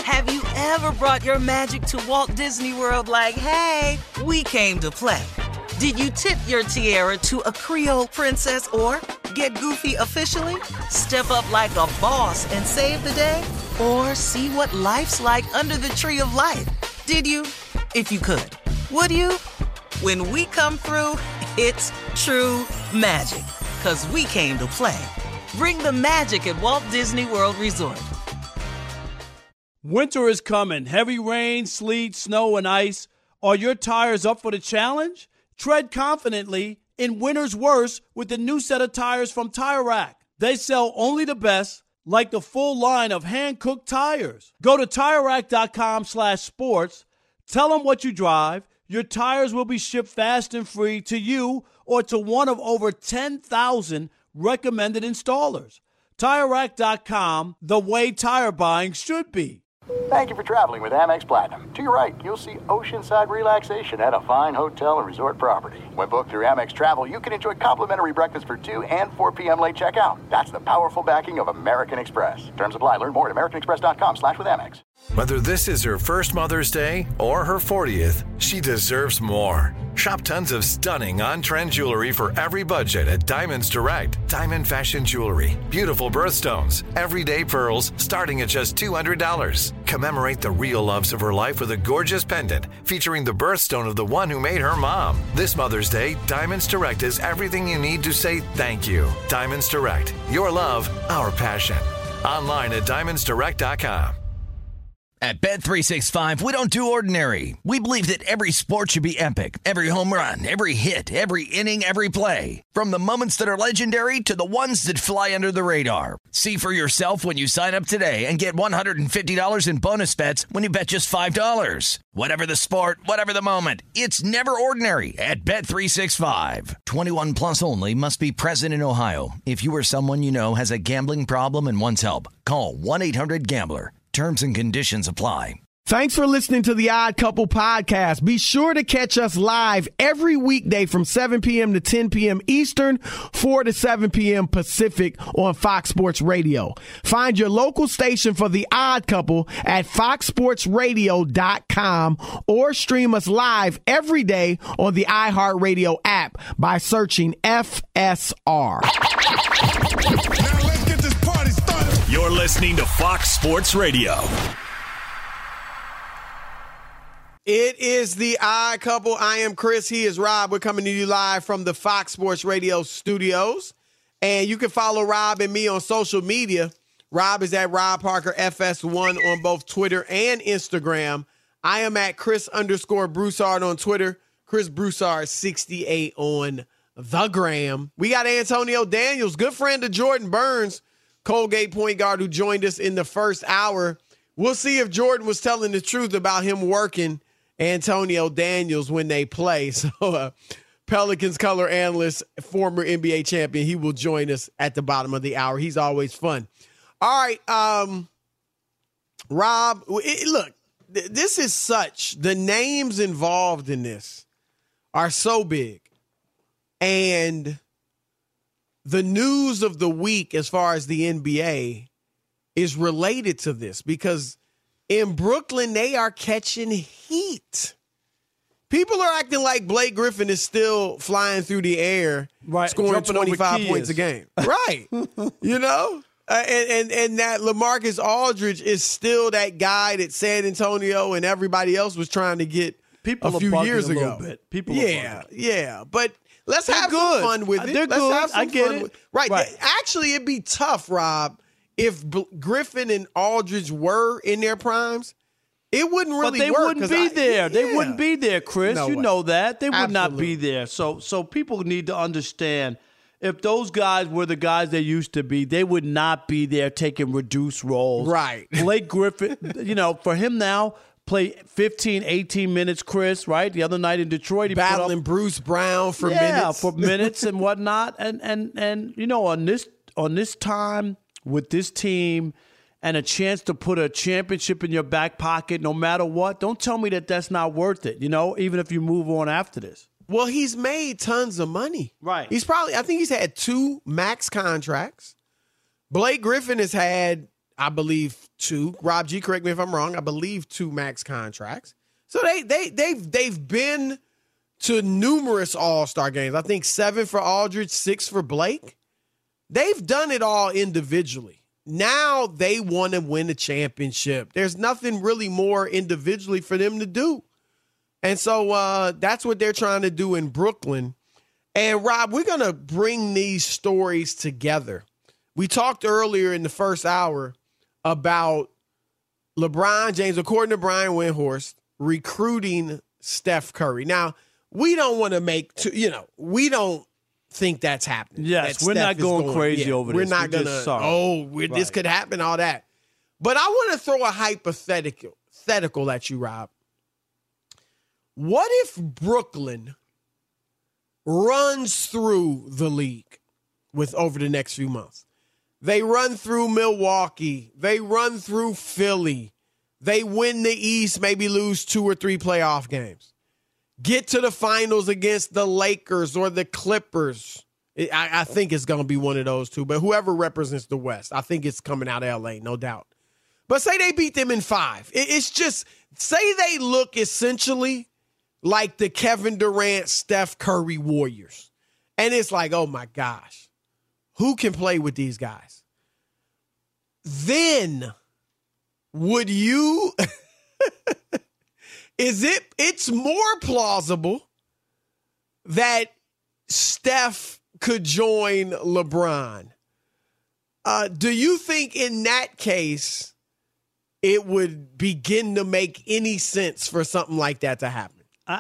Have you ever brought your magic to Walt Disney World like, hey, we came to play? Did you tip your tiara to a Creole princess or get goofy officially? Step up like a boss and save the day? Or see what life's like under the tree of life? Did you? If you could. Would you? When we come through, it's true magic. 'Cause we came to play. Bring the magic at Walt Disney World Resort. Winter is coming. Heavy rain, sleet, snow, and ice. Are your tires up for the challenge? Tread confidently in winter's worst with the new set of tires from Tire Rack. They sell only the best, like the full line of hand-cooked tires. Go to TireRack.com/sports. Tell them what you drive. Your tires will be shipped fast and free to you or to one of over 10,000 recommended installers. TireRack.com, the way tire buying should be. Thank you for traveling with Amex Platinum. To your right, you'll see oceanside relaxation at a fine hotel and resort property. When booked through Amex Travel, you can enjoy complimentary breakfast for 2 and 4 p.m. late checkout. That's the powerful backing of American Express. Terms apply. Learn more at americanexpress.com/withAmex. Whether this is her first Mother's Day or her 40th, she deserves more. Shop tons of stunning on-trend jewelry for every budget at Diamonds Direct. Diamond fashion jewelry, beautiful birthstones, everyday pearls starting at just $200. Commemorate the real loves of her life with a gorgeous pendant featuring the birthstone of the one who made her mom. This Mother's Day, Diamonds Direct is everything you need to say thank you. Diamonds Direct. Your love, our passion. Online at diamondsdirect.com. At Bet365, we don't do ordinary. We believe that every sport should be epic. Every home run, every hit, every inning, every play. From the moments that are legendary to the ones that fly under the radar. See for yourself when you sign up today and get $150 in bonus bets when you bet just $5. Whatever the sport, whatever the moment, it's never ordinary at Bet365. 21 plus only. Must be present in Ohio. If you or someone you know has a gambling problem and wants help, call 1-800-GAMBLER. Terms and conditions apply. Thanks for listening to the Odd Couple podcast. Be sure to catch us live every weekday from 7 p.m. to 10 p.m. Eastern, 4 to 7 p.m. Pacific on Fox Sports Radio. Find your local station for the Odd Couple at foxsportsradio.com or stream us live every day on the iHeartRadio app by searching FSR. Now let's get this party started. You're listening to Fox Sports Radio. It is the Odd Couple. I am Chris. He is Rob. We're coming to you live from the Fox Sports Radio studios. And you can follow Rob and me on social media. Rob is at Rob Parker FS1 on both Twitter and Instagram. I am at Chris_Broussard on Twitter. Chris Broussard 68 on the gram. We got Antonio Daniels, good friend of Jordan Burns, Colgate point guard, who joined us in the first hour. We'll see if Jordan was telling the truth about him working Antonio Daniels when they play. So Pelicans color analyst, former NBA champion, he will join us at the bottom of the hour. He's always fun. All right, Rob, look, this is the names involved in this are so big. And the news of the week as far as the NBA is related to this because in Brooklyn, they are catching heat. People are acting like Blake Griffin is still flying through the air, right, scoring 25 points a game. Right. You know? And that LaMarcus Aldridge is still that guy that San Antonio and everybody else was trying to get a few years ago. People yeah. But let's have some fun with it. They're good. I get it. Right. Actually, it'd be tough, Rob, if Griffin and Aldridge were in their primes. It wouldn't really work. But they wouldn't be there. They wouldn't be there, Chris. No you way. know that. They would Absolutely. not be there. So people need to understand, if those guys were the guys they used to be, they would not be there taking reduced roles. Right. Blake Griffin, for him now, play 15, 18 minutes, Chris, right? The other night in Detroit, he battling put up, Bruce Brown for minutes. Yeah, for minutes and whatnot. And on this time with this team and a chance to put a championship in your back pocket no matter what, don't tell me that that's not worth it, even if you move on after this. Well, he's made tons of money. Right. I think he's had 2 max contracts. Blake Griffin has had I believe 2. Rob G, correct me if I'm wrong. I believe 2 max contracts. So they've been to numerous All-Star games. I think 7 for Aldridge, 6 for Blake. They've done it all individually. Now they want to win a championship. There's nothing really more individually for them to do. And so that's what they're trying to do in Brooklyn. And Rob, we're going to bring these stories together. We talked earlier in the first hour about LeBron James, according to Brian Windhorst, recruiting Steph Curry. Now, we don't want to we don't think that's happening. Yes, that we're Steph not going crazy over this. We're not going to, this could happen, all that. But I want to throw a hypothetical at you, Rob. What if Brooklyn runs through the league over the next few months? They run through Milwaukee. They run through Philly. They win the East, maybe lose 2 or 3 playoff games. Get to the finals against the Lakers or the Clippers. I think it's going to be one of those two, but whoever represents the West, I think it's coming out of L.A., no doubt. But say they beat them in 5. It's just, say they look essentially like the Kevin Durant, Steph Curry Warriors. And it's like, oh my gosh, who can play with these guys? Then would you, it's more plausible that Steph could join LeBron. Do you think in that case it would begin to make any sense for something like that to happen?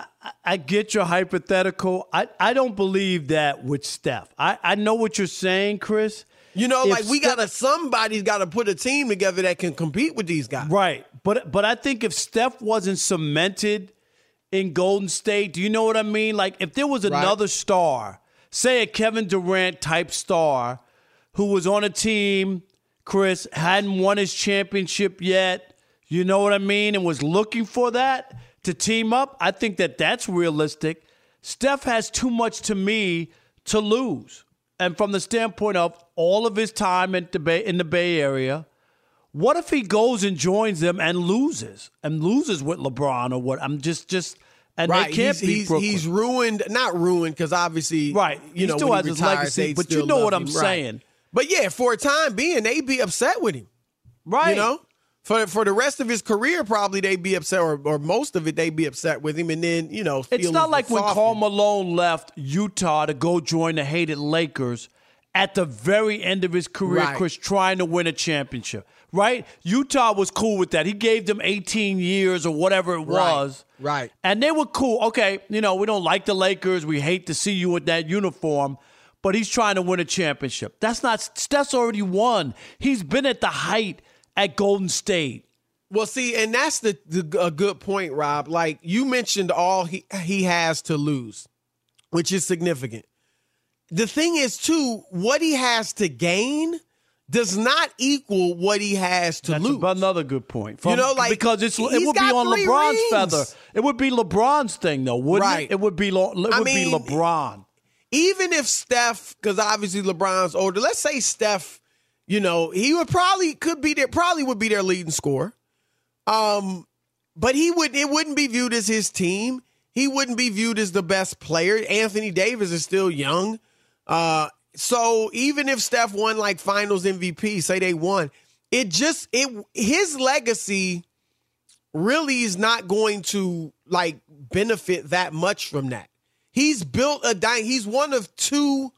I get your hypothetical. I don't believe that with Steph. I know what you're saying, Chris. You know, like somebody's got to put a team together that can compete with these guys. Right. But I think if Steph wasn't cemented in Golden State, do you know what I mean? Like if there was another star, say a Kevin Durant type star who was on a team, Chris, hadn't won his championship yet, you know what I mean, and was looking for that to team up, I think that's realistic. Steph has too much to me to lose. And from the standpoint of all of his time in the Bay Area, what if he goes and joins them and loses with LeBron or what? I'm just and right. They can't beat Brooklyn. He's ruined, not ruined because obviously, right. He still has his legacy, but you know what I'm saying. But yeah, for a time being, they'd be upset with him. Right. You know? For the rest of his career, probably they'd be upset, or most of it, they'd be upset with him. And then, it's not like when Karl Malone left Utah to go join the hated Lakers at the very end of his career, right. Chris, trying to win a championship, right? Utah was cool with that. He gave them 18 years or whatever it was. Right. And they were cool. Okay, we don't like the Lakers. We hate to see you with that uniform. But he's trying to win a championship. Steph's already won. He's been at the height at Golden State. Well, see, and that's a good point, Rob. Like you mentioned, all he has to lose, which is significant. The thing is, too, what he has to gain does not equal what he has to lose. That's another good point. Because it would be on LeBron's rings. feather. It would be LeBron's thing, though, wouldn't it? It would be LeBron. Even if Steph, because obviously LeBron's older, let's say Steph, he would probably would be their leading scorer. But it wouldn't be viewed as his team. He wouldn't be viewed as the best player. Anthony Davis is still young. So even if Steph won like finals MVP, say they won, his legacy really is not going to like benefit that much from that. He's built he's one of 2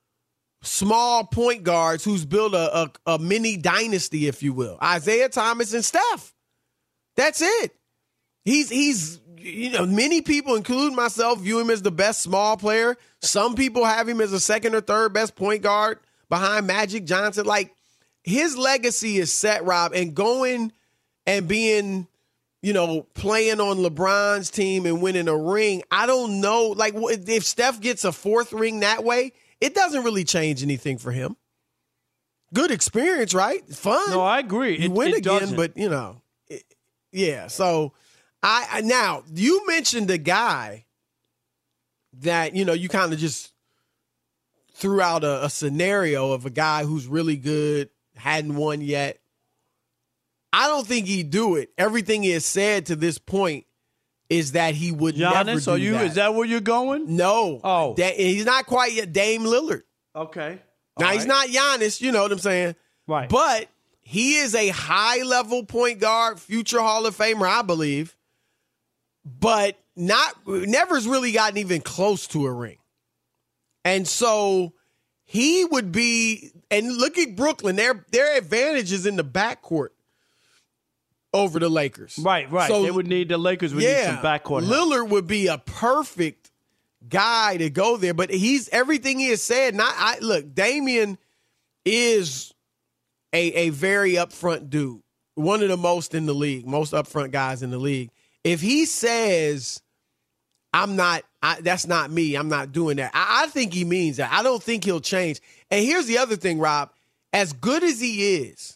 small point guards who's built a mini dynasty, if you will. Isaiah Thomas and Steph. That's it. He's many people, including myself, view him as the best small player. Some people have him as a second or third best point guard behind Magic Johnson. Like his legacy is set, Rob, and going and being, playing on LeBron's team and winning a ring. I don't know. Like if Steph gets a 4th ring that way, it doesn't really change anything for him. Good experience, right? Fun. No, I agree. You win again, but yeah. So now you mentioned a guy that, you kind of just threw out a scenario of a guy who's really good, hadn't won yet. I don't think he'd do it. Everything he has said to this point is that he would never do that. Is that where you're going? No. Oh. He's not quite yet Dame Lillard. Okay. Now, he's not Giannis, you know what I'm saying? Right. But he is a high-level point guard, future Hall of Famer, I believe, but never's really gotten even close to a ring. And so he would be, and look at Brooklyn, their advantage is in the backcourt over the Lakers. Right. So, the Lakers would need some backcourt help. Lillard would be a perfect guy to go there, but everything he has said. Look, Damian is a very upfront dude, one of the most in the league, most upfront guys in the league. If he says, that's not me, I'm not doing that, I think he means that. I don't think he'll change. And here's the other thing, Rob, as good as he is,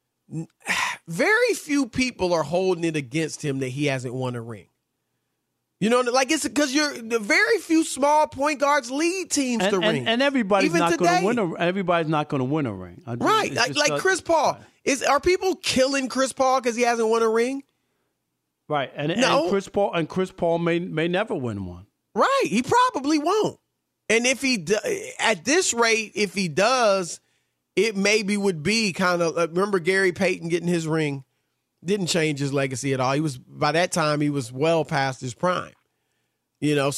very few people are holding it against him that he hasn't won a ring. You know, like it's because the very few small point guards lead teams to rings. And everybody's not going to win everybody's not going to win a ring. Right. Like Chris Paul. Are people killing Chris Paul because he hasn't won a ring? Right. And Chris Paul may never win one. Right. He probably won't. And if at this rate, if he does, it maybe would be kind of remember Gary Payton getting his ring. Didn't change his legacy at all. By that time, he was well past his prime. You know,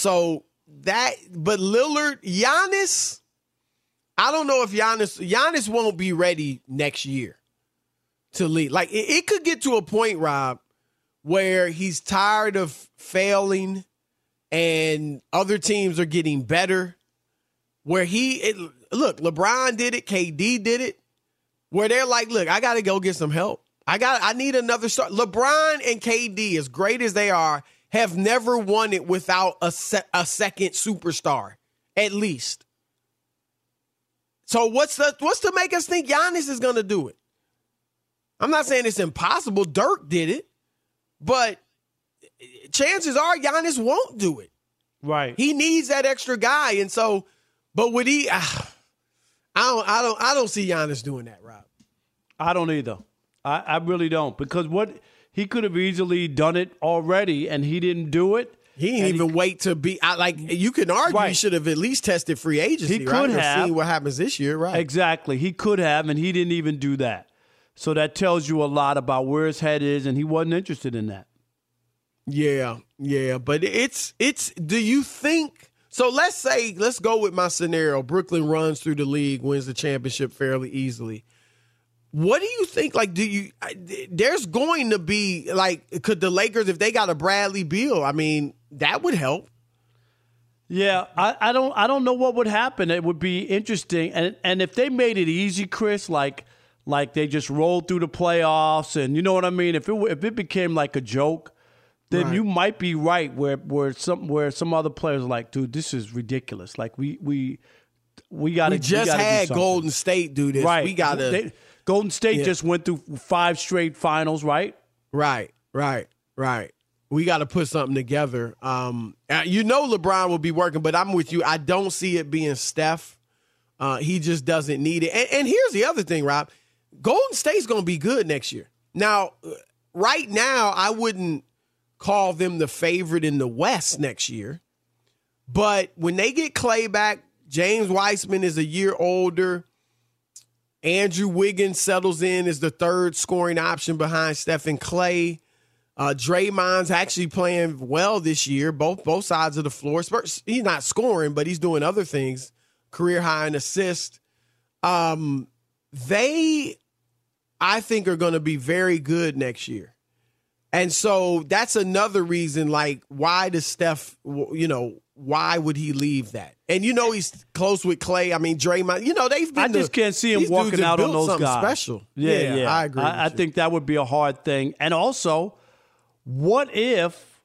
but Lillard, Giannis, I don't know if Giannis won't be ready next year to lead. Like, it could get to a point, Rob, where he's tired of failing and other teams are getting better. Where look, LeBron did it, KD did it, where they're like, look, I got to go get some help. I need another start. LeBron and KD, as great as they are, have never won it without a second superstar, at least. So what's to make us think Giannis is going to do it? I'm not saying it's impossible. Dirk did it, but chances are Giannis won't do it. Right. He needs that extra guy, and so, but would he? I don't see Giannis doing that, Rob. I don't either. I really don't, because he could have easily done it already, and he didn't do it. He didn't even wait to be you can argue he should have at least tested free agency. He could have seen what happens this year, right? Exactly, he could have, and he didn't even do that. So that tells you a lot about where his head is, and he wasn't interested in that. Yeah, but it's. Do you think? So let's go with my scenario. Brooklyn runs through the league, wins the championship fairly easily. What do you think? Like, there's going to be, like, could the Lakers, if they got a Bradley Beal, I mean, that would help. Yeah, I don't know what would happen. It would be interesting. And if they made it easy, Chris, like they just rolled through the playoffs, and you know what I mean? If it became like a joke, then you might be right where some other players are like, dude, this is ridiculous. Like we got to. We just had Golden State do this. Right. We got to. Golden State just went through 5 straight finals, right? Right. We got to put something together. You know LeBron will be working, but I'm with you. I don't see it being Steph. He just doesn't need it. And here's the other thing, Rob. Golden State's going to be good next year. Now, right now, I wouldn't call them the favorite in the West next year. But when they get Klay back, James Wiseman is a year older. Andrew Wiggins settles in as the third scoring option behind Stephen Klay. Draymond's actually playing well this year, both sides of the floor. He's not scoring, but he's doing other things. Career high in assists. They, I think, are going to be very good next year. And so that's another reason, like, why does Steph, why would he leave that? And, he's close with Klay. I mean, Draymond, they've been. I just can't see him walking out on those guys. Special. Yeah. I agree. I think that would be a hard thing. And also, what if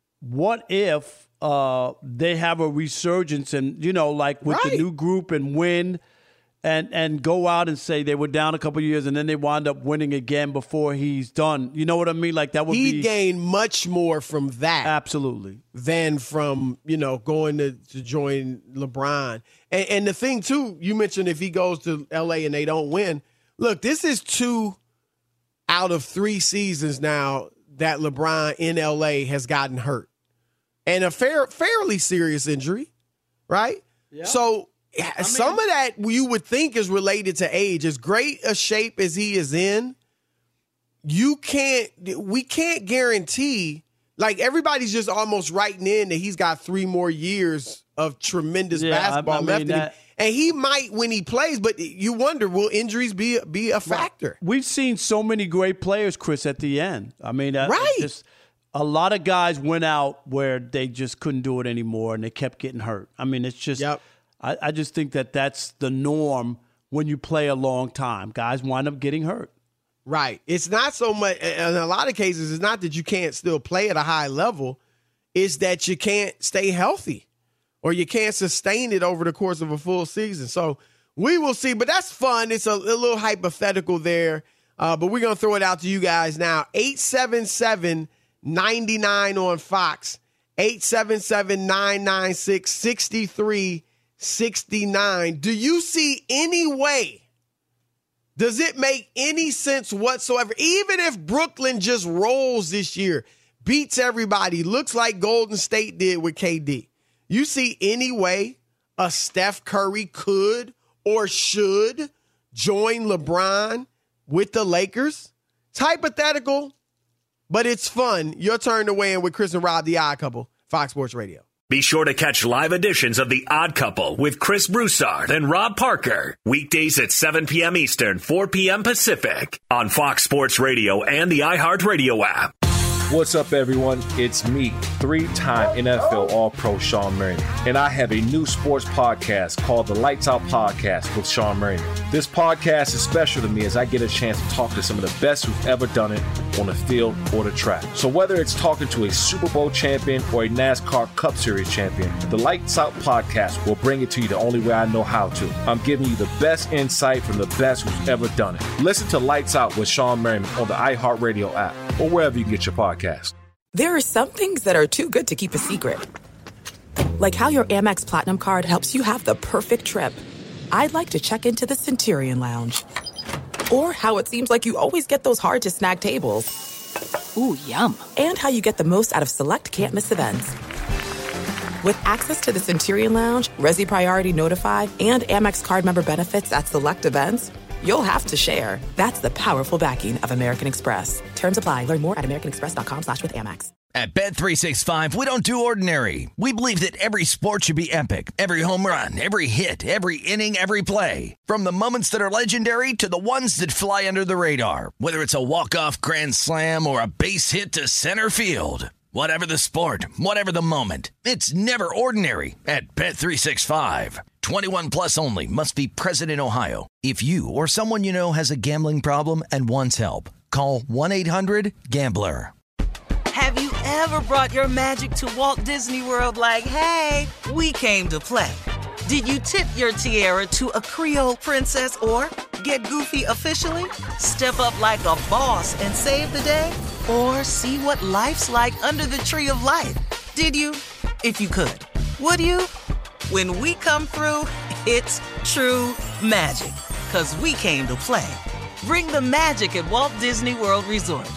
they have a resurgence and, like with the new group and win and go out and say they were down a couple of years and then they wound up winning again before he's done. You know what I mean? Like that would He'd gain much more from that. Absolutely. Than from, going to join LeBron. And the thing, too, you mentioned if he goes to L.A. and they don't win. Look, this is 2 out of 3 seasons now that LeBron in LA has gotten hurt. And a fairly serious injury, right? Yeah. So some of that you would think is related to age. As great a shape as he is in, we can't guarantee, like everybody's just almost writing in that he's got 3 more years of tremendous basketball left in him. And he might when he plays, but you wonder, will injuries be a factor? Right. We've seen so many great players, Chris, at the end. I mean, just a lot of guys went out where they just couldn't do it anymore, and they kept getting hurt. I mean, it's just I just think that that's the norm when you play a long time. Guys wind up getting hurt. Right. It's not so much, in a lot of cases, it's not that you can't still play at a high level. It's that you can't stay healthy or you can't sustain it over the course of a full season. So we will see. But that's fun. It's a little hypothetical there. But we're going to throw it out to you guys now. 877-99 on Fox. 877-996-6369. Do you see any way? Does it make any sense whatsoever? Even if Brooklyn just rolls this year, beats everybody, looks like Golden State did with KD, you see any way a Steph Curry could or should join LeBron with the Lakers? It's hypothetical, but it's fun. Your turn to weigh in with Chris and Rob, the Odd Couple, Fox Sports Radio. Be sure to catch live editions of The Odd Couple with Chris Broussard and Rob Parker. Weekdays at 7 p.m. Eastern, 4 p.m. Pacific on Fox Sports Radio and the iHeartRadio app. What's up, everyone? It's me, 3-time NFL All-Pro Sean Merriman, and I have a new sports podcast called the Lights Out Podcast with Sean Merriman. This podcast is special to me as I get a chance to talk to some of the best who've ever done it on the field or the track. So whether it's talking to a Super Bowl champion or a NASCAR Cup Series champion, the Lights Out Podcast will bring it to you the only way I know how to. I'm giving you the best insight from the best who's ever done it. Listen to Lights Out with Sean Merriman on the iHeartRadio app or wherever you get your podcast. There are some things that are too good to keep a secret. Like how your Amex Platinum card helps you have the perfect trip. I'd like to check into the Centurion Lounge. Or how it seems like you always get those hard-to-snag tables. Ooh, yum. And how you get the most out of select can't-miss events. With access to the Centurion Lounge, Resi Priority Notified, and Amex card member benefits at select events, you'll have to share. That's the powerful backing of American Express. Terms apply. Learn more at americanexpress.com/withAmex. At Bet365, we don't do ordinary. We believe that every sport should be epic. Every home run, every hit, every inning, every play. From the moments that are legendary to the ones that fly under the radar. Whether it's a walk-off grand slam or a base hit to center field. Whatever the sport, whatever the moment, it's never ordinary at Bet365. 21 plus only. Must be present in Ohio. If you or someone you know has a gambling problem and wants help, call 1-800-GAMBLER. Have you ever brought your magic to Walt Disney World like, hey, we came to play? Did you tip your tiara to a Creole princess or get goofy officially? Step up like a boss and save the day? Or see what life's like under the tree of life? Did you? If you could. Would you? When we come through, it's true magic. 'Cause we came to play. Bring the magic at Walt Disney World Resort.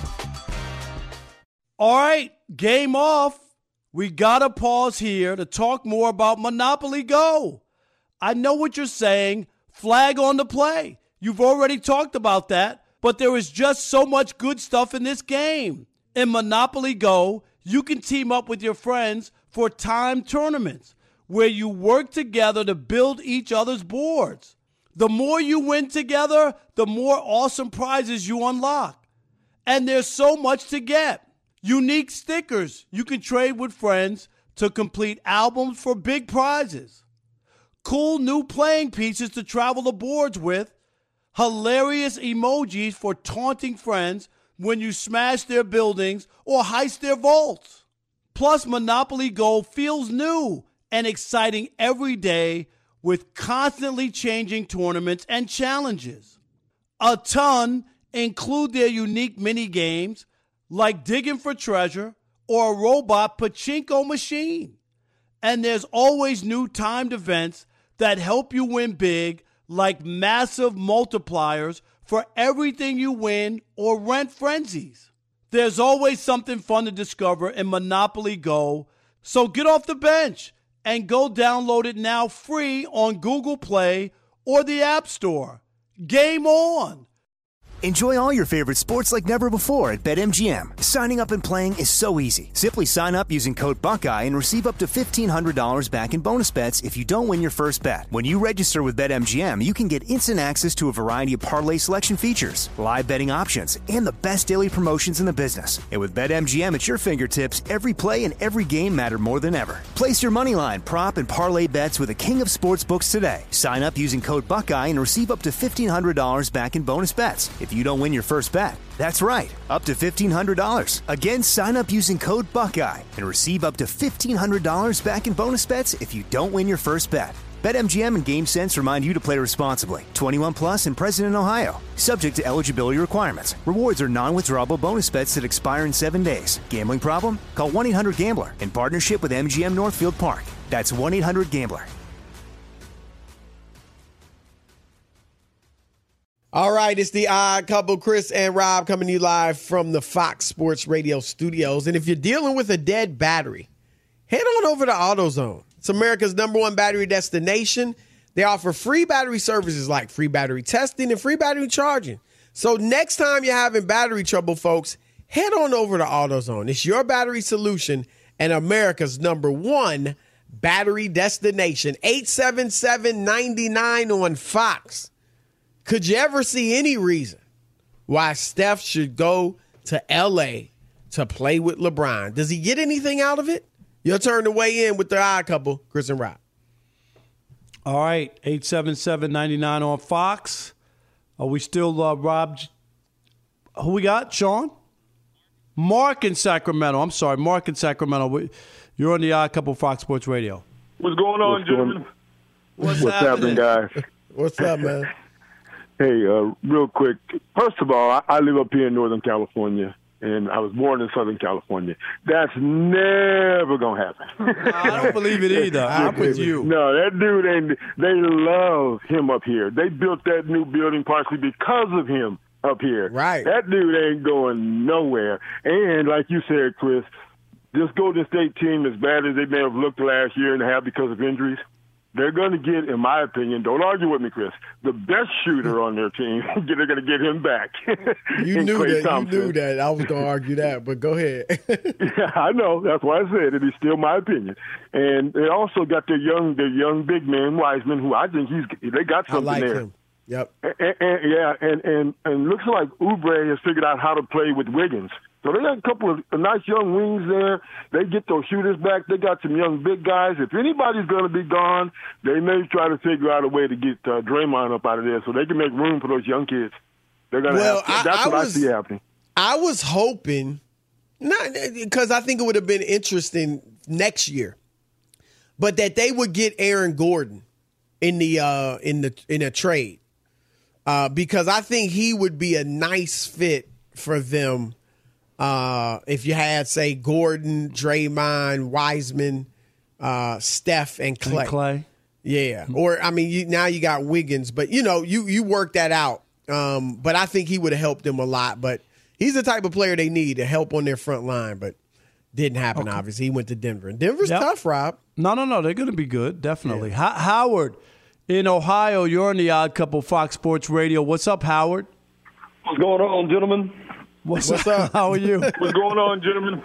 All right, game off. We gotta pause here to talk more about Monopoly Go. I know what you're saying. Flag on the play. You've already talked about that, but there is just so much good stuff in this game. In Monopoly Go, you can team up with your friends for timed tournaments where you work together to build each other's boards. The more you win together, the more awesome prizes you unlock. And there's so much to get. Unique stickers you can trade with friends to complete albums for big prizes. Cool new playing pieces to travel the boards with. Hilarious emojis for taunting friends when you smash their buildings or heist their vaults. Plus, Monopoly Go feels new and exciting every day with constantly changing tournaments and challenges. A ton include their unique mini games like digging for treasure or a robot pachinko machine. And there's always new timed events that help you win big, like massive multipliers for everything you win or rent frenzies. There's always something fun to discover in Monopoly Go, so get off the bench and go download it now free on Google Play or the App Store. Game on! Enjoy all your favorite sports like never before at BetMGM. Signing up and playing is so easy. Simply sign up using code Buckeye and receive up to $1,500 back in bonus bets if you don't win your first bet. When you register with BetMGM, you can get instant access to a variety of parlay selection features, live betting options, and the best daily promotions in the business. And with BetMGM at your fingertips, every play and every game matter more than ever. Place your moneyline, prop, and parlay bets with the king of sportsbooks today. Sign up using code Buckeye and receive up to $1,500 back in bonus bets if you don't win your first bet. That's right, up to $1,500. Again, sign up using code Buckeye and receive up to $1,500 back in bonus bets if you don't win your first bet. BetMGM and GameSense remind you to play responsibly. 21 plus and present in Ohio. Subject to eligibility requirements. Rewards are non-withdrawable bonus bets that expire in 7 days. Gambling problem? Call 1-800-GAMBLER in partnership with MGM Northfield Park. That's 1-800-GAMBLER. All right, it's the Odd Couple, Chris and Rob, coming to you live from the Fox Sports Radio studios. And if you're dealing with a dead battery, head on over to AutoZone. It's America's #1 battery destination. They offer free battery services like free battery testing and free battery charging. So next time you're having battery trouble, folks, head on over to AutoZone. It's your battery solution and America's #1 battery destination. 877-99 on Fox. Could you ever see any reason why Steph should go to L.A. to play with LeBron? Does he get anything out of it? Your turn to weigh in with the Odd Couple, Chris and Rob. All right, 877-99 on Fox. Are we still, Rob? Who we got? Sean? Mark in Sacramento. I'm sorry, Mark in Sacramento. You're on the Odd Couple Fox Sports Radio. What's going on, gentlemen? What's happening, guys? What's up, man? Hey, real quick. First of all, I live up here in Northern California, and I was born in Southern California. That's never going to happen. I don't believe it either. I'm with you. No, that dude, they love him up here. They built that new building partially because of him up here. Right. That dude ain't going nowhere. And like you said, Chris, this Golden State team, as bad as they may have looked the last year and a half because of injuries, they're going to get, in my opinion, don't argue with me, Chris, the best shooter on their team. They're going to get him back. You knew that. I was going to argue that, but go ahead. Yeah, I know. That's why I said it. It's still my opinion. And they also got their young big man, Wiseman, who I think they got something I like there. him. Yep. And looks like Oubre has figured out how to play with Wiggins. So they got a couple of nice young wings there. They get those shooters back. They got some young big guys. If anybody's going to be gone, they may try to figure out a way to get Draymond up out of there so they can make room for those young kids. They're going to that's what I see happening. I was hoping, not because I think it would have been interesting next year, but that they would get Aaron Gordon in a trade because I think he would be a nice fit for them. If you had, say, Gordon, Draymond, Wiseman, Steph, and Clay. Yeah. Or, I mean, now you got Wiggins. But, you work that out. But I think he would have helped them a lot. But he's the type of player they need to help on their front line. But didn't happen, obviously. He went to Denver. And Denver's tough, Rob. No. They're going to be good, definitely. Yeah. Howard in Ohio, you're on the Odd Couple Fox Sports Radio. What's up, Howard? What's going on, gentlemen? What's up? How are you? What's going on, gentlemen?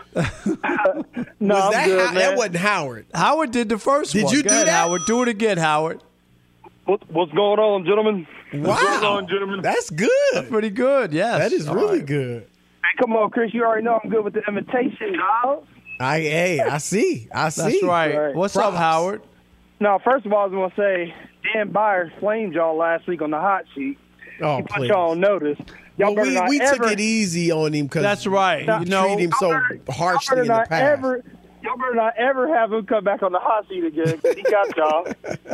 No, I'm good, man. That wasn't Howard. Howard did the first one. Did you do that? Howard, do it again, Howard. What's going on, gentlemen? Wow. What's going on, gentlemen? That's good. That's pretty good, yes. That is really good. Hey, come on, Chris. You already know I'm good with the imitation, dog. I see. That's right. What's up, Howard? No, first of all, I was going to say, Dan Byers flamed y'all last week on the hot sheet. Oh, he put y'all on notice. We took it easy on him because that's right. Treat him so harshly in the past. Y'all better not ever have him come back on the hot seat again because he got y'all.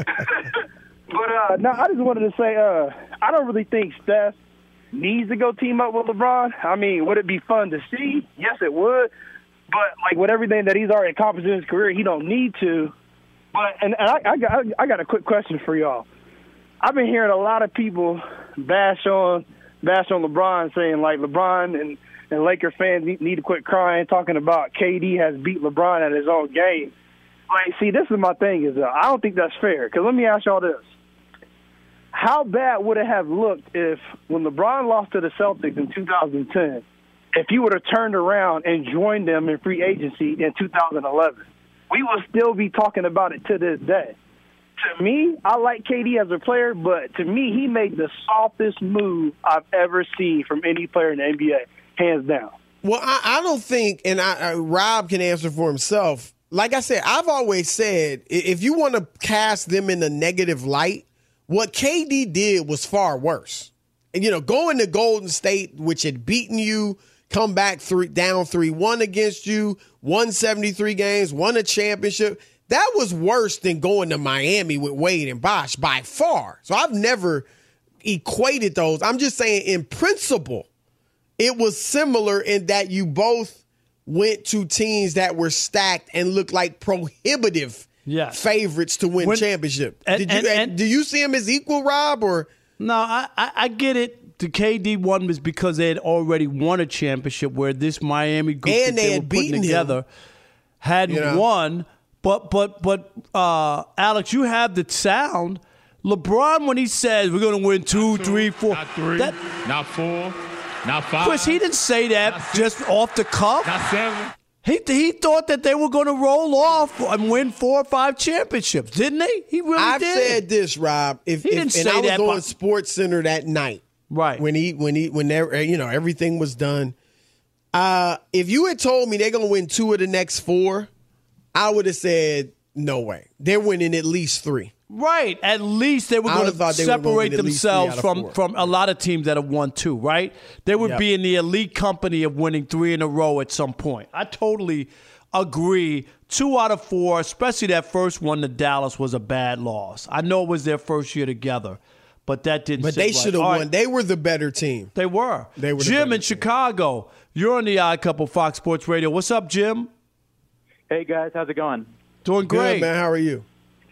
But no, I just wanted to say I don't really think Steph needs to go team up with LeBron. I mean, would it be fun to see? Yes, it would. But like with everything that he's already accomplished in his career, he don't need to. But and I got a quick question for y'all. I've been hearing a lot of people bash on bash on LeBron, saying like LeBron and Laker fans need to quit crying, talking about KD has beat LeBron at his own game. Like, see, this is my thing is I don't think that's fair. Because let me ask y'all this. How bad would it have looked if when LeBron lost to the Celtics in 2010, if he would have turned around and joined them in free agency in 2011? We would still be talking about it to this day. To me, I like KD as a player, but to me, he made the softest move I've ever seen from any player in the NBA, hands down. Well, I don't think, and Rob can answer for himself. Like I said, I've always said, if you want to cast them in a negative light, what KD did was far worse. And, going to Golden State, which had beaten you, come back down 3-1 against you, won 73 games, won a championship. That was worse than going to Miami with Wade and Bosh by far. So I've never equated those. I'm just saying in principle, it was similar in that you both went to teams that were stacked and looked like prohibitive favorites to win championship. Do you see them as equal, Rob? Or no, I get it. The KD one was because they had already won a championship, where this Miami group and that they were putting together had won. But Alex, you have the sound. LeBron, when he says we're going to win 2, 3, 4, not 3, not 4, not 5. Chris, he didn't say that just off the cuff. Not 7. He thought that they were going to roll off and win 4 or 5 championships, didn't he? He really I've did. I've said this, Rob. He didn't say I was that on SportsCenter that night, right? When everything was done. If you had told me they're going to win 2 of the next 4, I would have said no way. They're winning at least 3. Right. At least they were going to separate themselves from a lot of teams that have won 2, right? They would be in the elite company of winning 3 in a row at some point. I totally agree. 2 out of 4, especially that first one to Dallas, was a bad loss. I know it was their first year together, but that didn't But they should have won. They were the better team. They were. Jim in Chicago, you're on the Odd Couple Fox Sports Radio. What's up, Jim? Hey, guys. How's it going? Doing great. Good, man. How are you?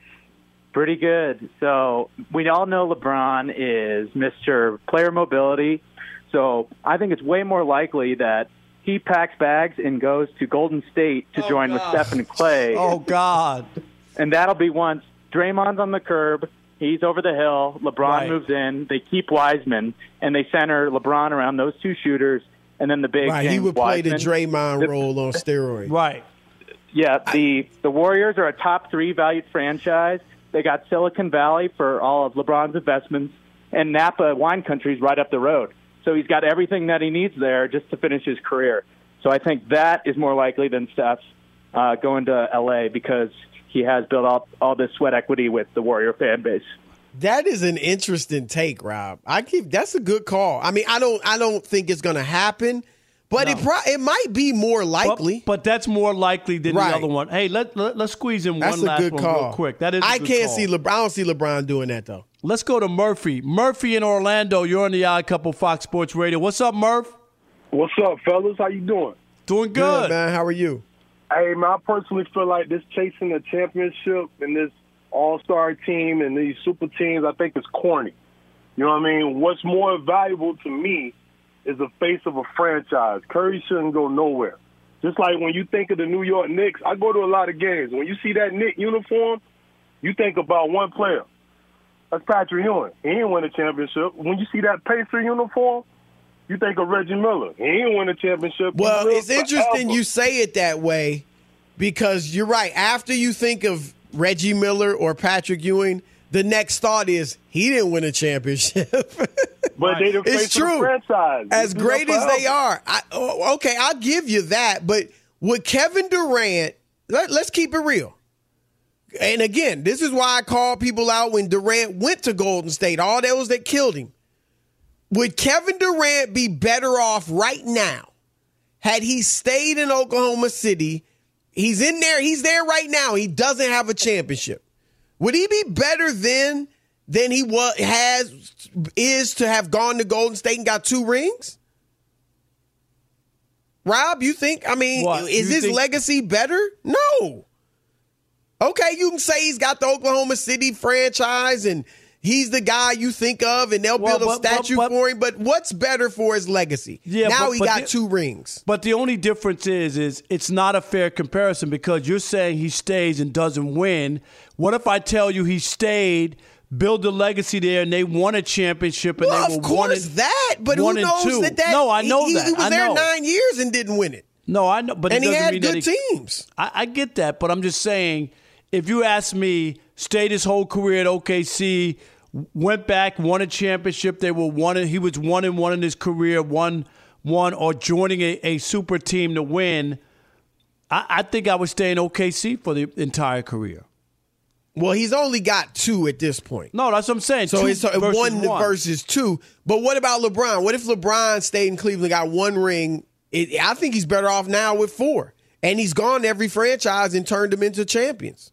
Pretty good. So we all know LeBron is Mr. Player Mobility. So I think it's way more likely that he packs bags and goes to Golden State to join with Steph and Clay. Oh, God. And that'll be once Draymond's on the curb, he's over the hill, LeBron moves in, they keep Wiseman, and they center LeBron around those 2 shooters, and then the big James he would Wiseman. play the Draymond role on steroids. Right. Yeah, the Warriors are a top 3 valued franchise. They got Silicon Valley for all of LeBron's investments, and Napa wine country is right up the road. So he's got everything that he needs there just to finish his career. So I think that is more likely than Steph going to L.A. because he has built all this sweat equity with the Warrior fan base. That is an interesting take, Rob. That's a good call. I mean, I don't think it's going to happen. But it might be more likely. But that's more likely than the other one. Hey, let's squeeze in one last one real quick. That is I don't see LeBron doing that, though. Let's go to Murphy. Murphy in Orlando. You're on the Odd Couple Fox Sports Radio. What's up, Murph? What's up, fellas? How you doing? Doing good, man. How are you? Hey, man, I personally feel like this chasing the championship and this all-star team and these super teams, I think it's corny. You know what I mean? What's more valuable to me is the face of a franchise. Curry shouldn't go nowhere. Just like when you think of the New York Knicks, I go to a lot of games. When you see that Knicks uniform, you think about one player. That's Patrick Ewing. He didn't win a championship. When you see that Pacer uniform, you think of Reggie Miller. He didn't win a championship. Well, it's interesting you say it that way because you're right. After you think of Reggie Miller or Patrick Ewing, the next thought is he didn't win a championship. But they the face of the franchise. As great as they are. Okay, I'll give you that. But with Kevin Durant, let's keep it real. And again, this is why I call people out when Durant went to Golden State, all those that killed him. Would Kevin Durant be better off right now had he stayed in Oklahoma City? He's in there. He's there right now. He doesn't have a championship. Would he be better then than he is to have gone to Golden State and got 2 rings? Rob, you think? I mean, is his legacy better? No. Okay, you can say he's got the Oklahoma City franchise and he's the guy you think of, and they'll build a statue for him. But what's better for his legacy? Yeah, now he got 2 rings. But the only difference is it's not a fair comparison because you're saying he stays and doesn't win. What if I tell you he stayed, build a legacy there, and they won a championship, and they were of course that. But who knows that? No, I know that. He was there 9 years and didn't win it. No, I know, but and he had mean good teams. I get that, but I'm just saying, if you ask me, stayed his whole career at OKC, went back, won a championship, he was 1-1 in his career, won or joining a super team to win, I think I would stay in OKC for the entire career. Well, he's only got 2 at this point. No, that's what I'm saying. So it's 1 versus 2. But what about LeBron? What if LeBron stayed in Cleveland, got 1 ring? I think he's better off now with 4. And he's gone to every franchise and turned them into champions.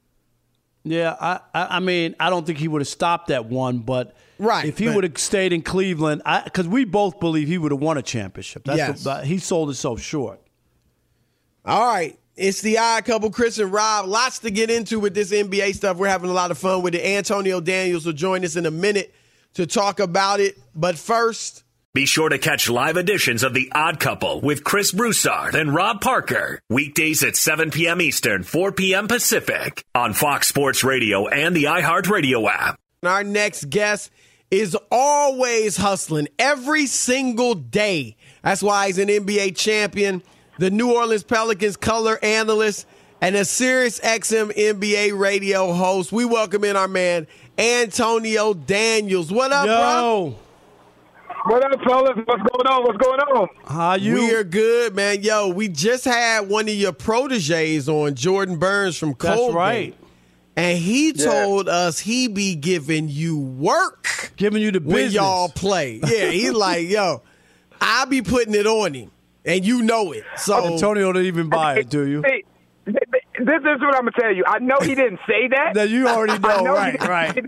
Yeah, I mean, I don't think he would have stopped at 1, but if he would have stayed in Cleveland, because we both believe he would have won a championship. He sold himself short. All right. It's the Odd Couple, Chris and Rob. Lots to get into with this NBA stuff. We're having a lot of fun with it. Antonio Daniels will join us in a minute to talk about it. But first, be sure to catch live editions of The Odd Couple with Chris Broussard and Rob Parker. Weekdays at 7 p.m. Eastern, 4 p.m. Pacific on Fox Sports Radio and the iHeartRadio app. Our next guest is always hustling every single day. That's why he's an NBA champion, the New Orleans Pelicans color analyst, and a Sirius XM NBA radio host. We welcome in our man, Antonio Daniels. What up, bro? What up, fellas? What's going on? How you? We are good, man. Yo, we just had one of your proteges on, Jordan Burns from Colgate. That's right. And he told us he be giving you work. Giving you the business. When y'all play. Yeah, he's like, yo, I be putting it on him. And you know it. So Antonio didn't even buy it, do you? Hey, this is what I'm going to tell you. I know he didn't say that. That you already know. Right.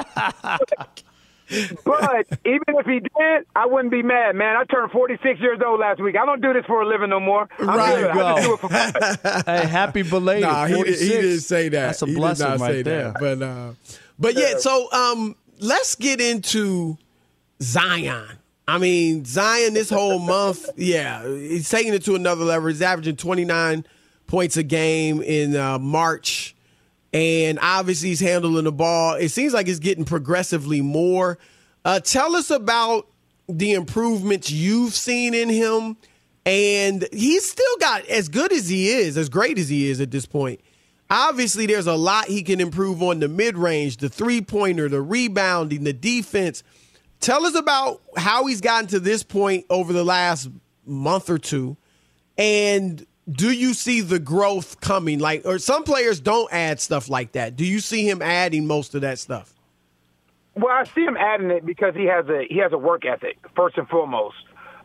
But even if he did, I wouldn't be mad, man. I turned 46 years old last week. I don't do this for a living no more. Right. I just do it for fun. Hey, happy belated. Nah, he didn't say that. That's a blessing right there. But yeah, so let's get into Zion. I mean, Zion this whole month, he's taking it to another level. He's averaging 29 points a game in March. And obviously he's handling the ball. It seems like it's getting progressively more. Tell us about the improvements you've seen in him. And he's still got, as good as he is, as great as he is at this point, obviously there's a lot he can improve on: the mid-range, the three-pointer, the rebounding, the defense. Tell us about how he's gotten to this point over the last month or two. And do you see the growth coming? Or some players don't add stuff like that. Do you see him adding most of that stuff? Well, I see him adding it because he has a work ethic, first and foremost.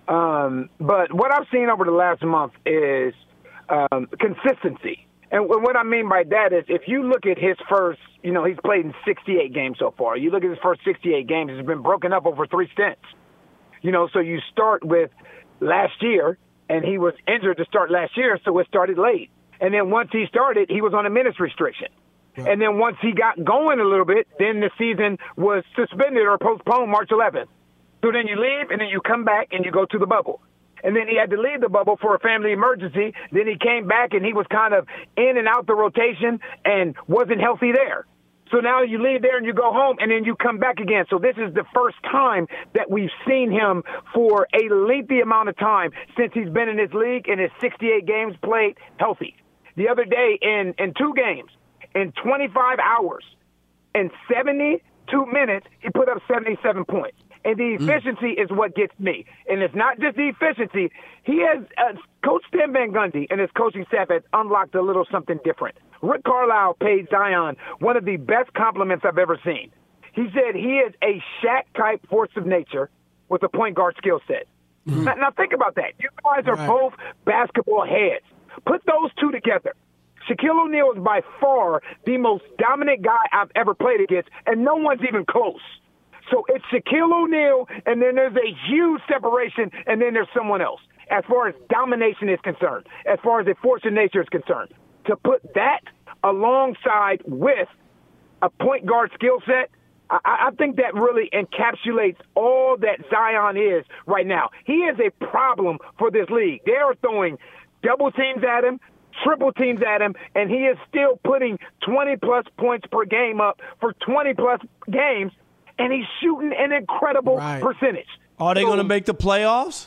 But what I've seen over the last month is consistency. And what I mean by that is if you look at his first, he's played in 68 games so far. You look at his first 68 games, it's been broken up over 3 stints. So you start with last year, and he was injured to start last year, so it started late. And then once he started, he was on a minutes restriction. Right. And then once he got going a little bit, then the season was suspended or postponed March 11th. So then you leave, and then you come back, and you go to the bubble. And then he had to leave the bubble for a family emergency. Then he came back, and he was kind of in and out the rotation and wasn't healthy there. So now you leave there and you go home, and then you come back again. So this is the first time that we've seen him for a lengthy amount of time since he's been in this league, and his 68 games played healthy. The other day in 2 games, in 25 hours, in 72 minutes, he put up 77 points. And the efficiency is what gets me. And it's not just the efficiency. He has Coach Stan Van Gundy and his coaching staff has unlocked a little something different. Rick Carlisle paid Zion one of the best compliments I've ever seen. He said he is a Shaq-type force of nature with a point guard skill set. Now think about that. You guys are both basketball heads. Put those two together. Shaquille O'Neal is by far the most dominant guy I've ever played against, and no one's even close. So it's Shaquille O'Neal, and then there's a huge separation, and then there's someone else, as far as domination is concerned, as far as a force of nature is concerned. To put that alongside with a point guard skill set, I think that really encapsulates all that Zion is right now. He is a problem for this league. They are throwing double teams at him, triple teams at him, and he is still putting 20-plus points per game up for 20-plus games, and he's shooting an incredible percentage. Are they going to make the playoffs?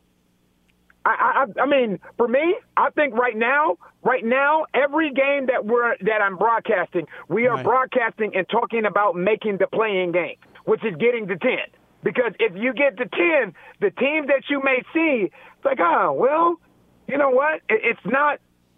I mean, for me, I think right now, every game that I'm broadcasting, we are broadcasting and talking about making the play-in game, which is getting to 10. Because if you get to 10, the teams that you may see, it's like, oh, well, you know what? It's not.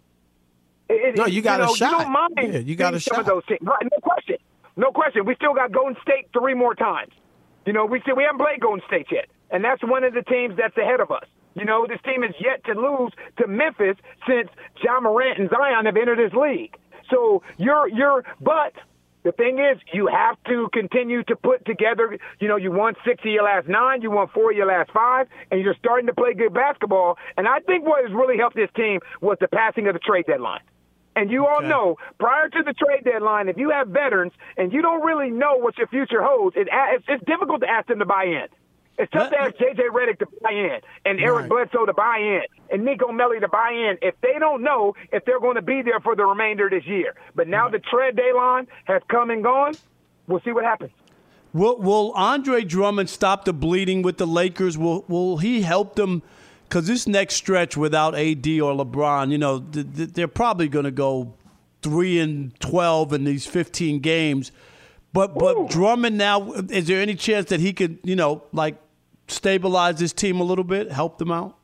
No, you got a shot. You don't mind. Yeah, you got a some shot. Of those teams. Right, no question. We still got Golden State 3 more times. We haven't played Golden State yet, and that's one of the teams that's ahead of us. This team is yet to lose to Memphis since Ja Morant and Zion have entered this league. So but the thing is, you have to continue to put together, you won 6 of your last 9, you won 4 of your last 5, and you're starting to play good basketball. And I think what has really helped this team was the passing of the trade deadline. And you all know, prior to the trade deadline, if you have veterans and you don't really know what your future holds, it's difficult to ask them to buy in. It's tough to ask J.J. Redick to buy in and Eric Bledsoe to buy in and Nico Melli to buy in if they don't know if they're going to be there for the remainder of this year. But now the trade deadline has come and gone. We'll see what happens. Will Andre Drummond stop the bleeding with the Lakers? Will he help them? Because this next stretch without AD or LeBron, they're probably going to go 3-12 in these 15 games. But Drummond now, is there any chance that he could, stabilize this team a little bit, help them out?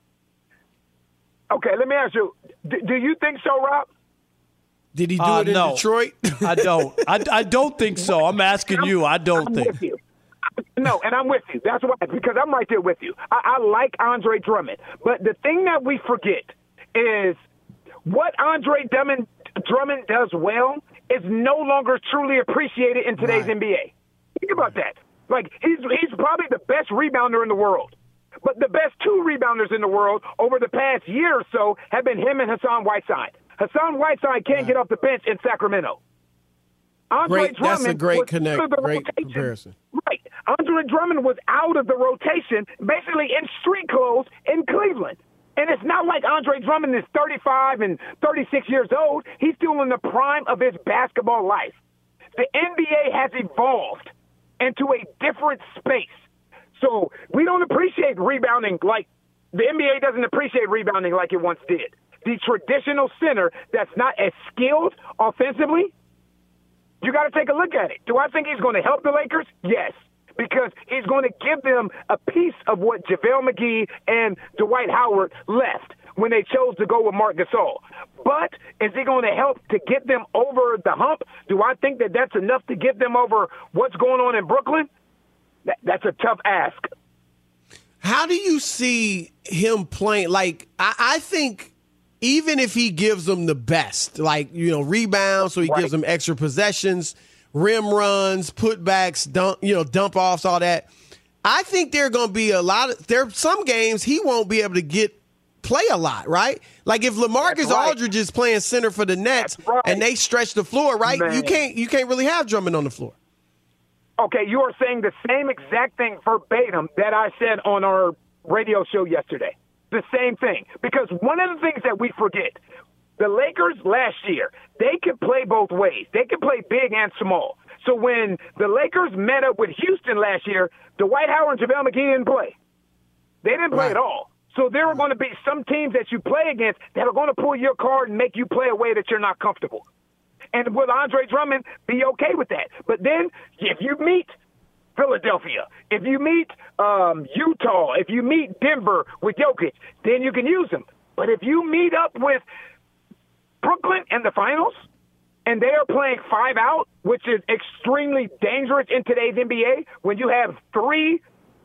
Okay, let me ask you, do you think so, Rob? Did he do it in Detroit? I don't. I don't think so. I'm asking you. I don't think. With you. No, and I'm with you. That's why, because I'm right there with you. I like Andre Drummond. But the thing that we forget is what Andre Drummond does well is no longer truly appreciated in today's NBA. Think about that. He's probably the best rebounder in the world. But the best 2 rebounders in the world over the past year or so have been him and Hassan Whiteside. Hassan Whiteside can't get off the bench in Sacramento. That's a great comparison. Right. Andre Drummond was out of the rotation, basically in street clothes in Cleveland. And it's not like Andre Drummond is 35 and 36 years old. He's still in the prime of his basketball life. The NBA has evolved into a different space. So we don't appreciate rebounding like the NBA doesn't appreciate rebounding like it once did. The traditional center that's not as skilled offensively, you got to take a look at it. Do I think he's going to help the Lakers? Yes, because he's going to give them a piece of what JaVale McGee and Dwight Howard left when they chose to go with Marc Gasol. But is he going to help to get them over the hump? Do I think that that's enough to get them over what's going on in Brooklyn? That's a tough ask. How do you see him playing? I think even if he gives them the best, rebounds, so he gives them extra possessions, rim runs, putbacks, dump offs, all that. I think there are going to be some games he won't be able to play a lot, right? Like if LaMarcus Aldridge is playing center for the Nets and they stretch the floor, right? Man. You can't really have Drummond on the floor. Okay, you are saying the same exact thing verbatim that I said on our radio show yesterday. The same thing. Because one of the things that we forget, the Lakers last year, they could play both ways. They could play big and small. So when the Lakers met up with Houston last year, Dwight Howard and JaVale McGee didn't play. They didn't play at all. So there are going to be some teams that you play against that are going to pull your card and make you play a way that you're not comfortable. And will Andre Drummond be okay with that? But then if you meet Philadelphia, if you meet Utah, if you meet Denver with Jokic, then you can use him. But if you meet up with Brooklyn in the finals and they are playing 5 out, which is extremely dangerous in today's NBA, when you have 3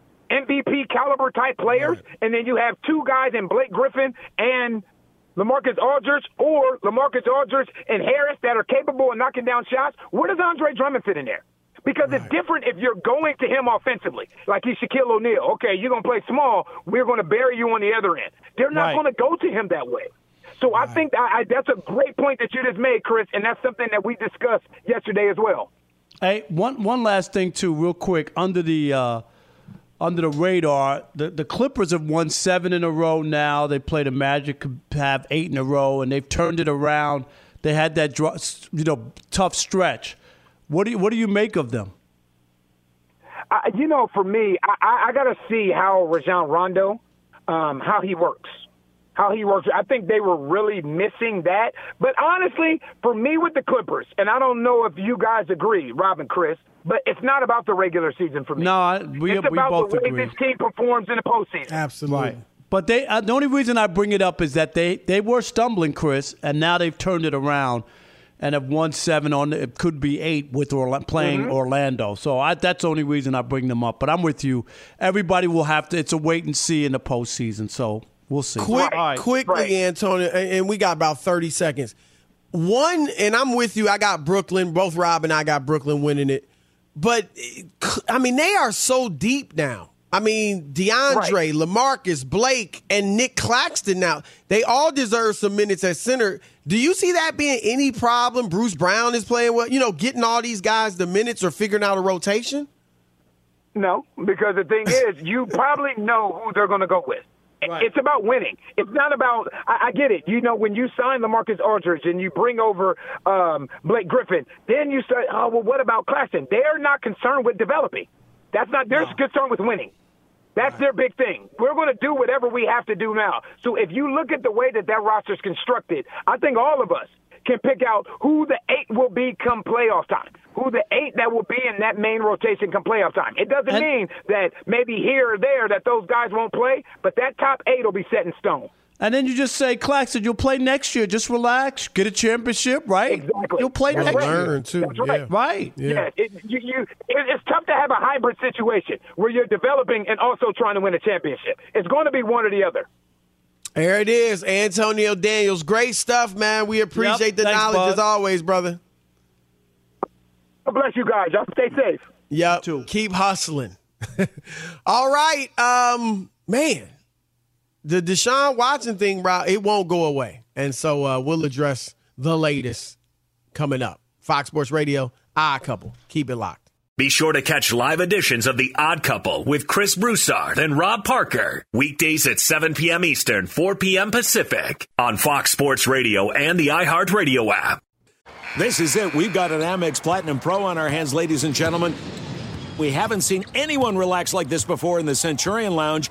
MVP caliber type players and then you have 2 guys in Blake Griffin and LaMarcus Aldridge or LaMarcus Aldridge and Harris that are capable of knocking down shots, where does Andre Drummond fit in there? Because it's different if you're going to him offensively, like he's Shaquille O'Neal. Okay, you're going to play small. We're going to bury you on the other end. They're not going to go to him that way. So I think that's a great point that you just made, Chris, and that's something that we discussed yesterday as well. Hey, one last thing too, real quick. Under the radar, the Clippers have won 7 in a row now. They play the Magic, have 8 in a row, and they've turned it around. They had that tough stretch. What do you make of them? For me, I got to see how Rajon Rondo, how he works. I think they were really missing that. But honestly, for me with the Clippers, and I don't know if you guys agree, Rob and Chris, but it's not about the regular season for me. No, we about both the way agree. this team performs in the postseason. Absolutely. Right. But the only reason I bring it up is that they were stumbling, Chris, and now they've turned it around and have won 7 on it could be 8 with playing Orlando. So that's the only reason I bring them up. But I'm with you. Everybody will have to. It's a wait and see in the postseason. So we'll see. Quickly, Antonio, and we got about 30 seconds. One, and I'm with you. I got Brooklyn. Both Rob and I got Brooklyn winning it. But, I mean, they are so deep now. I mean, DeAndre, LaMarcus, Blake, and Nick Claxton now, they all deserve some minutes at center. Do you see that being any problem? Bruce Brown is playing well, getting all these guys the minutes or figuring out a rotation? No, because the thing is, you probably know who they're going to go with. Right. It's about winning. It's not about – I get it. When you sign LaMarcus Aldridge and you bring over Blake Griffin, then you say, oh, well, what about Claxton? They're not concerned with developing. That's not – they're concerned with winning. That's their big thing. We're going to do whatever we have to do now. So if you look at the way that roster's constructed, I think all of us can pick out who the 8 will be come playoff time, who the 8 that will be in that main rotation come playoff time. It doesn't mean that maybe here or there that those guys won't play, but that top 8 will be set in stone. And then you just say, Claxton, you'll play next year. Just relax, get a championship, right? Exactly. You'll play next year. Learn too. That's right. Yeah. Right. Yeah. It's tough to have a hybrid situation where you're developing and also trying to win a championship. It's going to be one or the other. There it is, Antonio Daniels. Great stuff, man. We appreciate the knowledge as always, brother. God bless you guys. Y'all stay safe. Yep. Keep hustling. All right. Man, the Deshaun Watson thing, bro, it won't go away. And so we'll address the latest coming up. Fox Sports Radio, Odd Couple. Keep it locked. Be sure to catch live editions of The Odd Couple with Chris Broussard and Rob Parker. Weekdays at 7 p.m. Eastern, 4 p.m. Pacific on Fox Sports Radio and the iHeartRadio app. This is it. We've got an Amex Platinum Pro on our hands, ladies and gentlemen. We haven't seen anyone relax like this before in the Centurion Lounge.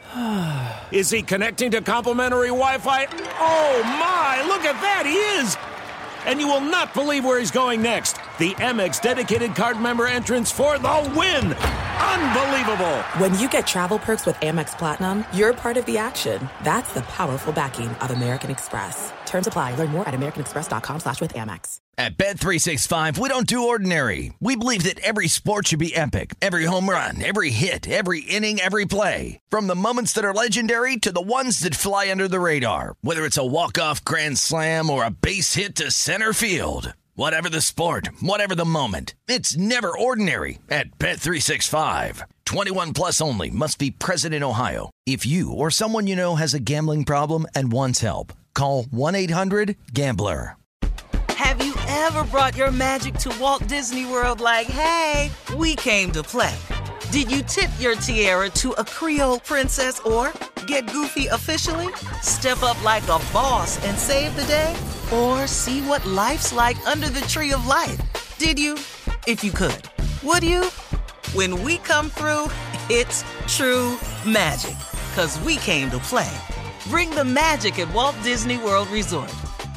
Is he connecting to complimentary Wi-Fi? Oh, my. Look at that. He is. And you will not believe where he's going next. The Amex dedicated card member entrance for the win. Unbelievable. When you get travel perks with Amex Platinum, you're part of the action. That's the powerful backing of American Express. Terms apply. Learn more at americanexpress.com/withAmex. At Bet365, we don't do ordinary. We believe that every sport should be epic. Every home run, every hit, every inning, every play. From the moments that are legendary to the ones that fly under the radar. Whether it's a walk-off grand slam or a base hit to center field. Whatever the sport, whatever the moment. It's never ordinary at Bet365. 21 plus only. Must be present in Ohio. If you or someone you know has a gambling problem and wants help, call 1-800-GAMBLER. Have you ever brought your magic to Walt Disney World like, hey, we came to play? Did you tip your tiara to a Creole princess or get goofy officially? Step up like a boss and save the day? Or see what life's like under the tree of life? Did you? If you could. Would you? When we come through, it's true magic. 'Cause we came to play. Bring the magic at Walt Disney World Resort.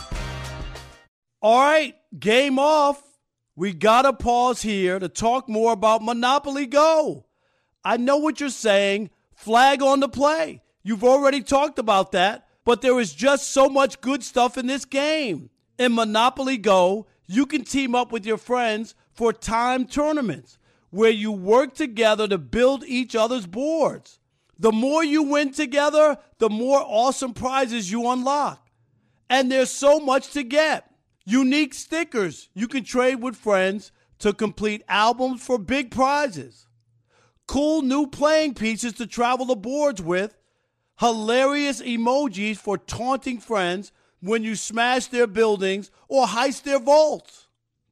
All right, game off. We got to pause here to talk more about Monopoly Go. I know what you're saying. Flag on the play. You've already talked about that, but there is just so much good stuff in this game. In Monopoly Go, you can team up with your friends for timed tournaments where you work together to build each other's boards. The more you win together, the more awesome prizes you unlock. And there's so much to get. Unique stickers you can trade with friends to complete albums for big prizes. Cool new playing pieces to travel the boards with. Hilarious emojis for taunting friends when you smash their buildings or heist their vaults.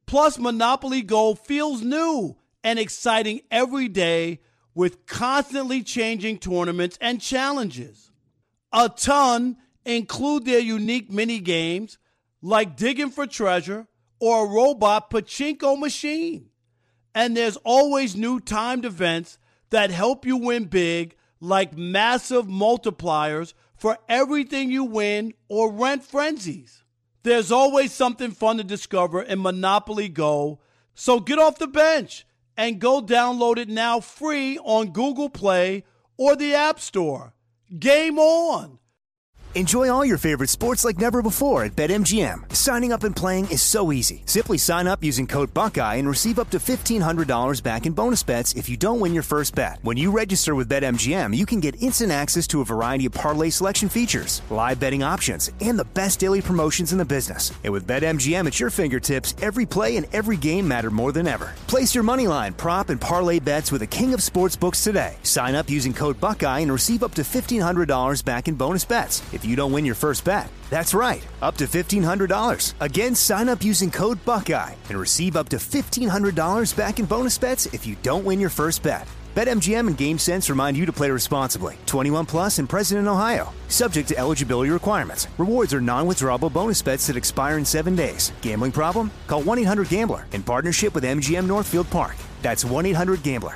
Plus, Monopoly Go feels new and exciting every day with constantly changing tournaments and challenges. A ton include their unique mini games like digging for treasure or a robot pachinko machine. And there's always new timed events that help you win big, like massive multipliers for everything you win or rent frenzies. There's always something fun to discover in Monopoly Go, so get off the bench and go download it now free on Google Play or the App Store. Game on! Enjoy all your favorite sports like never before at BetMGM. Signing up and playing is so easy. Simply sign up using code Buckeye and receive up to $1,500 back in bonus bets if you don't win your first bet. When you register with BetMGM, you can get instant access to a variety of parlay selection features, live betting options, and the best daily promotions in the business. And with BetMGM at your fingertips, every play and every game matter more than ever. Place your moneyline, prop, and parlay bets with the king of sportsbooks today. Sign up using code Buckeye and receive up to $1,500 back in bonus bets if you don't win your first bet. That's right, up to $1,500. Again, sign up using code Buckeye and receive up to $1,500 back in bonus bets if you don't win your first bet. BetMGM and GameSense remind you to play responsibly. 21 plus and present in Ohio. Subject to eligibility requirements. Rewards are non-withdrawable bonus bets that expire in 7 days. Gambling problem? Call 1-800-GAMBLER in partnership with MGM Northfield Park. That's 1-800-GAMBLER.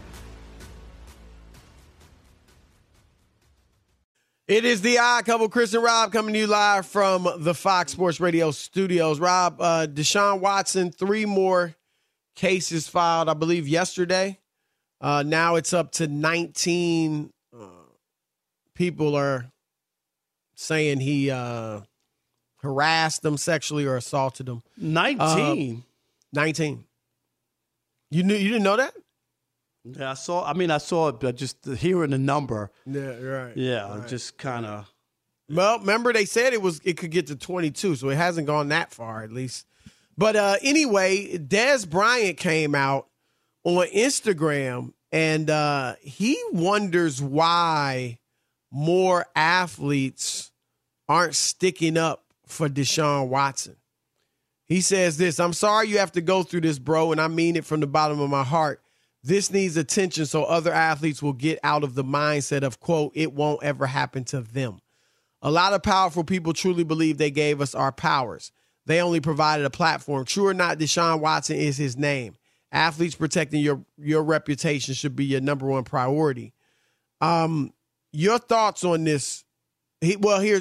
It is the Odd Couple, Chris and Rob, coming to you live from the Fox Sports Radio studios. Rob, Deshaun Watson, 3 more cases filed, I believe, yesterday. Now it's up to 19 people are saying he harassed them sexually or assaulted them. 19? 19. You didn't know that? Yeah, I saw it, but just hearing the number. Yeah, right. Yeah, right. Just kind of. Well, remember they said it could get to 22, so it hasn't gone that far at least. But anyway, Dez Bryant came out on Instagram, and he wonders why more athletes aren't sticking up for Deshaun Watson. He says this: "I'm sorry you have to go through this, bro, and I mean it from the bottom of my heart. This needs attention so other athletes will get out of the mindset of, quote, it won't ever happen to them. A lot of powerful people truly believe they gave us our powers. They only provided a platform. True or not, Deshaun Watson is his name. Athletes protecting your reputation should be your number one priority." Your thoughts on this? He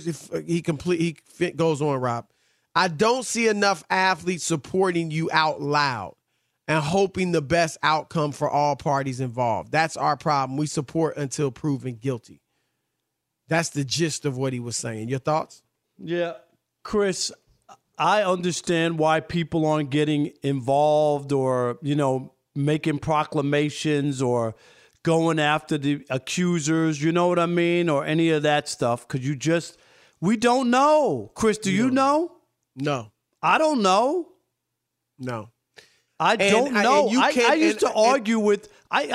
goes on, Rob. "I don't see enough athletes supporting you out loud and hoping the best outcome for all parties involved. That's our problem. We support until proven guilty." That's the gist of what he was saying. Your thoughts? Yeah, Chris, I understand why people aren't getting involved or, making proclamations or going after the accusers, you know what I mean, or any of that stuff, because we don't know. Chris, do you know? No. I don't know. No. I don't know. I used to argue with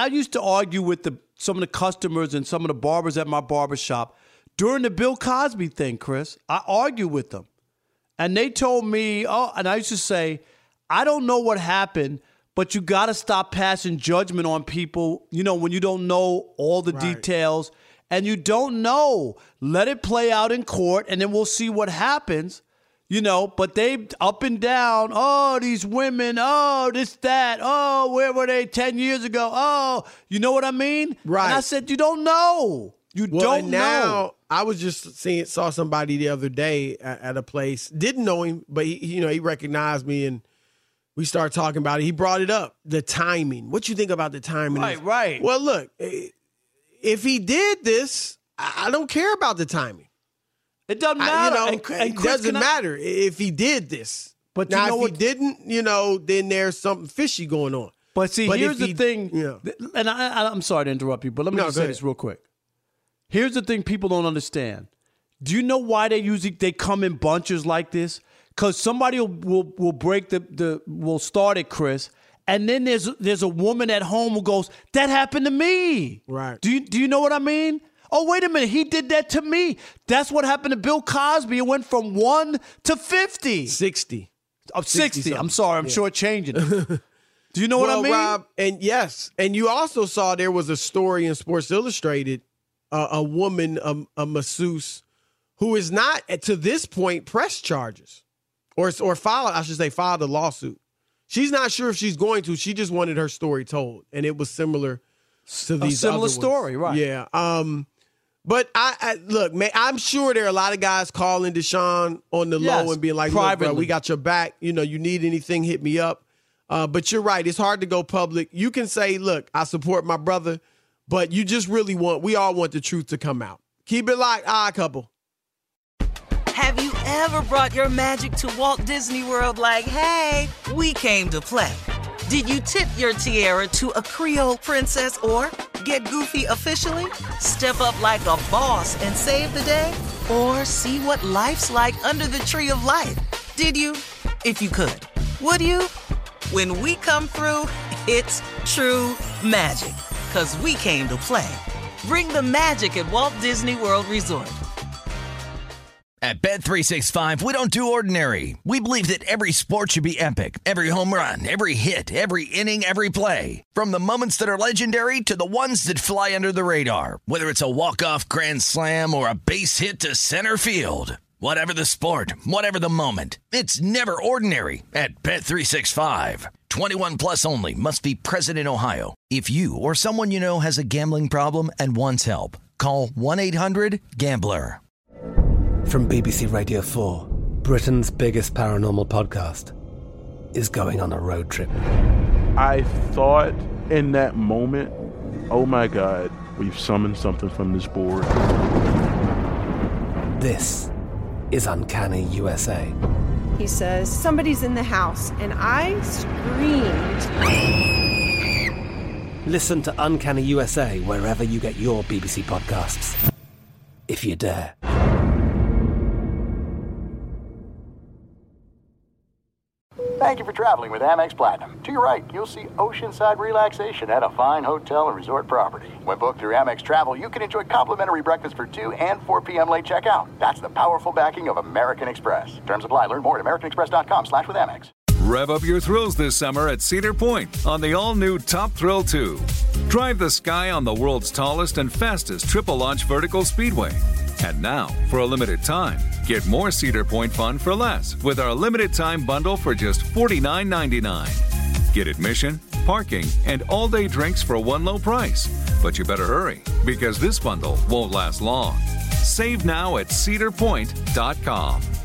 some of the customers and some of the barbers at my barbershop during the Bill Cosby thing, Chris. I argued with them. And they told me, and I used to say, I don't know what happened, but you got to stop passing judgment on people, when you don't know all the details. And you don't know. Let it play out in court, and then we'll see what happens. But they up and down, these women, this, that, where were they 10 years ago? You know what I mean? Right. And I said, you don't know. You don't know. I was just saw somebody the other day at a place, didn't know him, but he recognized me, and we started talking about it. He brought it up, the timing. What you think about the timing? Right. Well, look, if he did this, I don't care about the timing. It doesn't matter. It doesn't matter if he did this. But now, if he didn't, then there's something fishy going on. But see, here's the thing. And I'm sorry to interrupt you, but let me just say this real quick. Here's the thing people don't understand. Do you know why they come in bunches like this? Because somebody will break will start it, Chris, and then there's a woman at home who goes, "That happened to me." Right. Do you know what I mean? Oh, wait a minute. He did that to me. That's what happened to Bill Cosby. It went from 1 to 50. 60. 60. I'm sorry, I'm shortchanging it. Do you know what I mean? Rob, and yes, and you also saw there was a story in Sports Illustrated, a woman, a masseuse, who is not to this point pressed charges, or filed a lawsuit. She's not sure if she's going to. She just wanted her story told, and it was similar to these other ones. Story, right? Yeah. But I look, man, I'm sure there are a lot of guys calling Deshaun on the low and being like, "Look, bro, we got your back. You know, you need anything, hit me up." But you're right. It's hard to go public. You can say, look, I support my brother, but you just really we all want the truth to come out. Keep it locked, Odd Couple. Have you ever brought your magic to Walt Disney World like, hey, we came to play? Did you tip your tiara to a Creole princess or get goofy officially? Step up like a boss and save the day? Or see what life's like under the tree of life? Did you? If you could. Would you? When we come through, it's true magic. 'Cause we came to play. Bring the magic at Walt Disney World Resort. At Bet365, we don't do ordinary. We believe that every sport should be epic. Every home run, every hit, every inning, every play. From the moments that are legendary to the ones that fly under the radar. Whether it's a walk-off grand slam or a base hit to center field. Whatever the sport, whatever the moment, it's never ordinary at Bet365. 21 plus only. Must be present in Ohio. If you or someone you know has a gambling problem and wants help, call 1-800-GAMBLER. From BBC Radio 4, Britain's biggest paranormal podcast is going on a road trip. I thought in that moment, oh my God, we've summoned something from this board. This is Uncanny USA. He says, somebody's in the house, and I screamed. Listen to Uncanny USA wherever you get your BBC podcasts, if you dare. Thank you for traveling with Amex Platinum. To your right, you'll see oceanside relaxation at a fine hotel and resort property. When booked through Amex Travel, you can enjoy complimentary breakfast for 2 and 4 p.m. late checkout. That's the powerful backing of American Express. Terms apply. Learn more at americanexpress.com/withAmex. Rev up your thrills this summer at Cedar Point on the all-new Top Thrill 2. Drive the sky on the world's tallest and fastest triple-launch vertical speedway. And now, for a limited time, get more Cedar Point fun for less with our limited-time bundle for just $49.99. Get admission, parking, and all-day drinks for one low price. But you better hurry, because this bundle won't last long. Save now at cedarpoint.com.